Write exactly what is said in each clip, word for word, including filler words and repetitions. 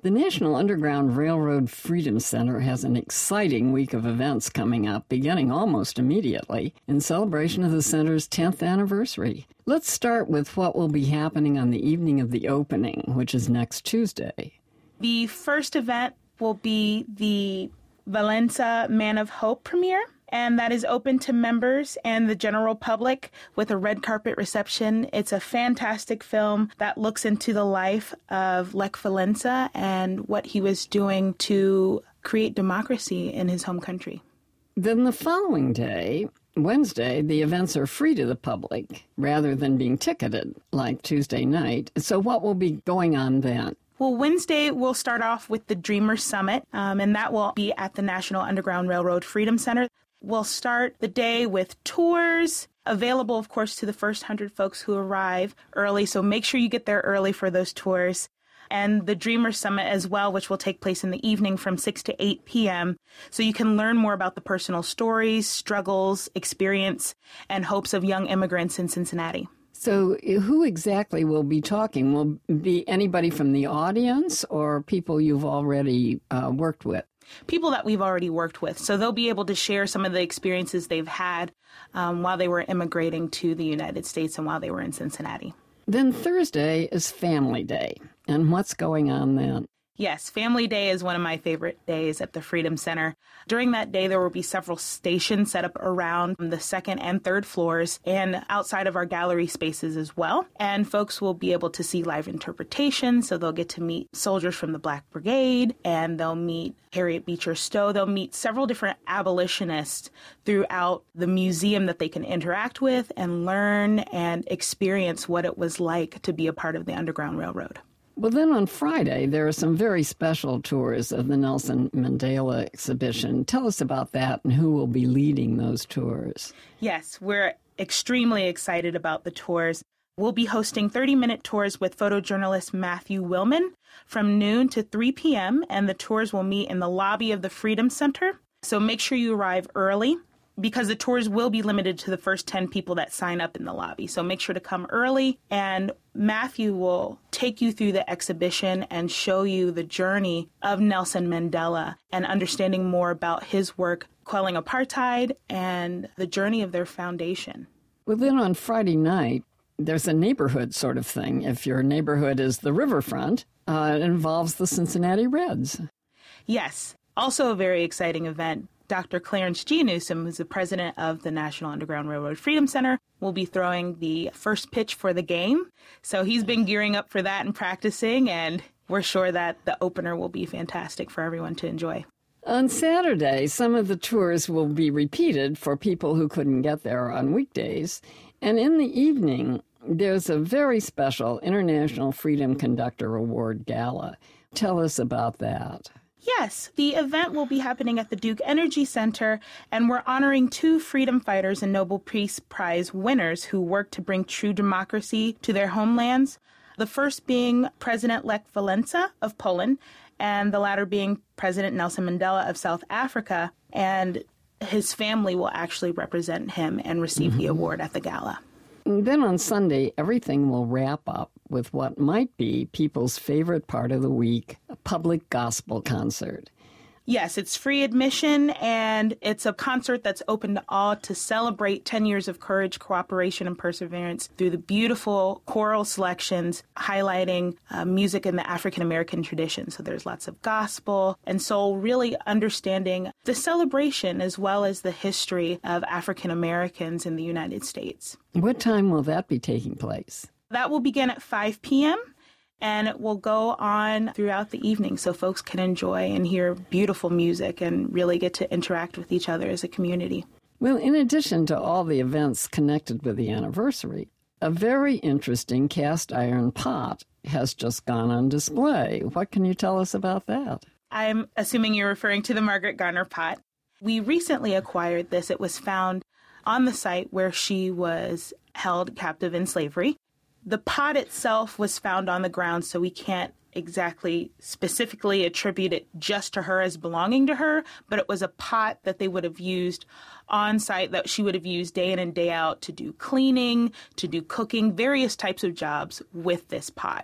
The National Underground Railroad Freedom Center has an exciting week of events coming up, beginning almost immediately, in celebration of the center's tenth anniversary. Let's start with what will be happening on the evening of the opening, which is next Tuesday. The first event will be the Valenza Man of Hope premiere, and that is open to members and the general public with a red carpet reception. It's a fantastic film that looks into the life of Lech Walesa and what he was doing to create democracy in his home country. Then the following day, Wednesday, the events are free to the public rather than being ticketed like Tuesday night. So what will be going on then? Well, Wednesday, we'll start off with the Dreamer Summit, um, and that will be at the National Underground Railroad Freedom Center. We'll start the day with tours, available, of course, to the first hundred folks who arrive early. So make sure you get there early for those tours. And the Dreamer Summit as well, which will take place in the evening from six to eight p.m. So you can learn more about the personal stories, struggles, experience, and hopes of young immigrants in Cincinnati. So who exactly will be talking? Will be anybody from the audience or people you've already uh, worked with? People that we've already worked with. So they'll be able to share some of the experiences they've had um, while they were immigrating to the United States and while they were in Cincinnati. Then Thursday is Family Day. And what's going on then? Yes, Family Day is one of my favorite days at the Freedom Center. During that day, there will be several stations set up around the second and third floors and outside of our gallery spaces as well. And folks will be able to see live interpretations, so they'll get to meet soldiers from the Black Brigade, and they'll meet Harriet Beecher Stowe. They'll meet several different abolitionists throughout the museum that they can interact with and learn and experience what it was like to be a part of the Underground Railroad. Well, then on Friday, there are some very special tours of the Nelson Mandela exhibition. Tell us about that and who will be leading those tours. Yes, we're extremely excited about the tours. We'll be hosting thirty-minute tours with photojournalist Matthew Willman from noon to three p.m., and the tours will meet in the lobby of the Freedom Center. So make sure you arrive early, because the tours will be limited to the first ten people that sign up in the lobby. So make sure to come early, and Matthew will take you through the exhibition and show you the journey of Nelson Mandela and understanding more about his work quelling apartheid and the journey of their foundation. Well, then on Friday night, there's a neighborhood sort of thing. If your neighborhood is the riverfront, uh, it involves the Cincinnati Reds. Yes, also a very exciting event. Doctor Clarence G. Newsom, who's the president of the National Underground Railroad Freedom Center, will be throwing the first pitch for the game. So he's been gearing up for that and practicing, and we're sure that the opener will be fantastic for everyone to enjoy. On Saturday, some of the tours will be repeated for people who couldn't get there on weekdays. And in the evening, there's a very special International Freedom Conductor Award Gala. Tell us about that. Yes, the event will be happening at the Duke Energy Center, and we're honoring two freedom fighters and Nobel Peace Prize winners who worked to bring true democracy to their homelands. The first being President Lech Walesa of Poland, and the latter being President Nelson Mandela of South Africa, and his family will actually represent him and receive mm-hmm. the award at the gala. And then on Sunday, everything will wrap up with what might be people's favorite part of the week, a public gospel concert. Yes, it's free admission, and it's a concert that's open to all to celebrate ten years of courage, cooperation, and perseverance through the beautiful choral selections highlighting uh, music in the African-American tradition. So there's lots of gospel and soul, really understanding the celebration as well as the history of African-Americans in the United States. What time will that be taking place? That will begin at five p.m., and it will go on throughout the evening so folks can enjoy and hear beautiful music and really get to interact with each other as a community. Well, in addition to all the events connected with the anniversary, a very interesting cast iron pot has just gone on display. What can you tell us about that? I'm assuming you're referring to the Margaret Garner pot. We recently acquired this. It was found on the site where she was held captive in slavery. The pot itself was found on the ground, so we can't exactly specifically attribute it just to her as belonging to her, but it was a pot that they would have used on site, that she would have used day in and day out to do cleaning, to do cooking, various types of jobs with this pot.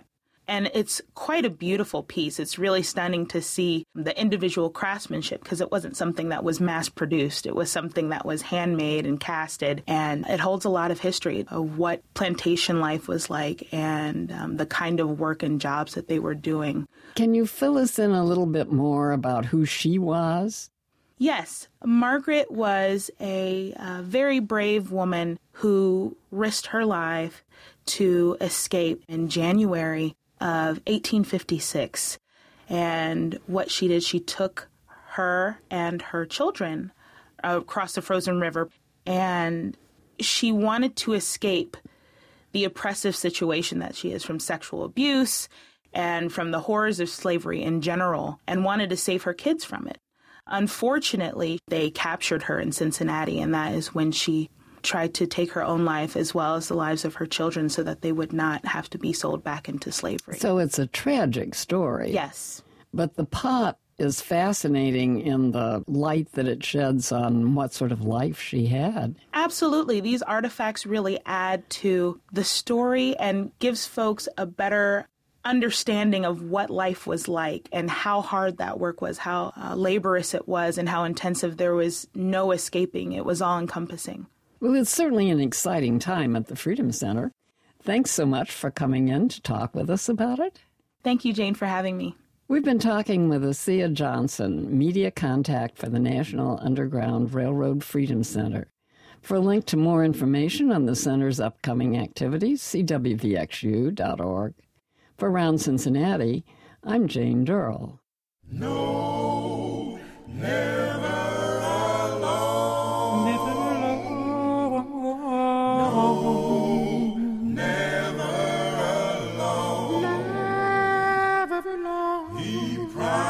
And it's quite a beautiful piece. It's really stunning to see the individual craftsmanship because it wasn't something that was mass produced. It was something that was handmade and casted. And it holds a lot of history of what plantation life was like and um, the kind of work and jobs that they were doing. Can you fill us in a little bit more about who she was? Yes, Margaret was a, a very brave woman who risked her life to escape in January of eighteen fifty-six. And what she did, she took her and her children across the frozen river, and she wanted to escape the oppressive situation that she is from sexual abuse and from the horrors of slavery in general, and wanted to save her kids from it. Unfortunately, they captured her in Cincinnati, and that is when she tried to take her own life as well as the lives of her children so that they would not have to be sold back into slavery. So it's a tragic story. Yes. But the pot is fascinating in the light that it sheds on what sort of life she had. Absolutely. These artifacts really add to the story and gives folks a better understanding of what life was like and how hard that work was, how uh, laborious it was, and how intensive. There was no escaping. It was all-encompassing. Well, it's certainly an exciting time at the Freedom Center. Thanks so much for coming in to talk with us about it. Thank you, Jane, for having me. We've been talking with Assia Johnson, media contact for the National Underground Railroad Freedom Center. For a link to more information on the center's upcoming activities, see W V X U dot org. For Round Cincinnati, I'm Jane Durrell. No, never alone. Never alone. No, never alone. Never alone. He promised.